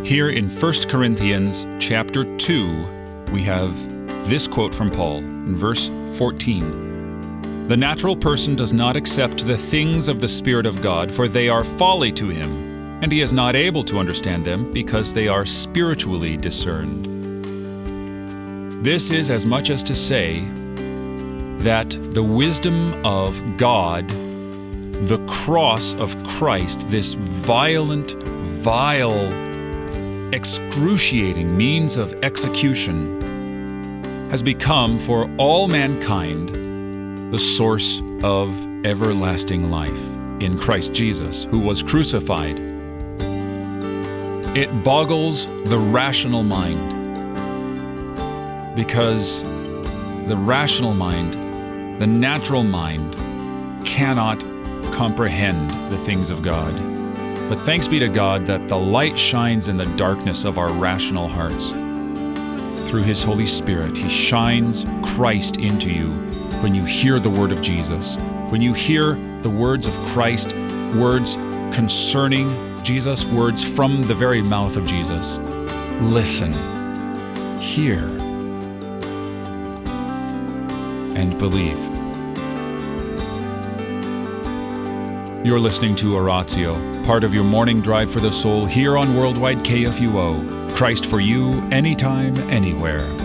Here in 1 Corinthians chapter 2, we have this quote from Paul in verse 14. The natural person does not accept the things of the Spirit of God, for they are folly to him, and he is not able to understand them because they are spiritually discerned. This is as much as to say that the wisdom of God, the cross of Christ, this violent, vile, excruciating means of execution, has become for all mankind the source of everlasting life in Christ Jesus, who was crucified. It boggles the rational mind, because the rational mind, the natural mind, cannot comprehend the things of God. But thanks be to God that the light shines in the darkness of our rational hearts. Through His Holy Spirit, He shines Christ into you when you hear the word of Jesus. When you hear the words of Christ, words concerning Jesus, words from the very mouth of Jesus. Listen, hear, and believe. You're listening to Oratio, part of your morning drive for the soul here on Worldwide KFUO. Christ for you, anytime, anywhere.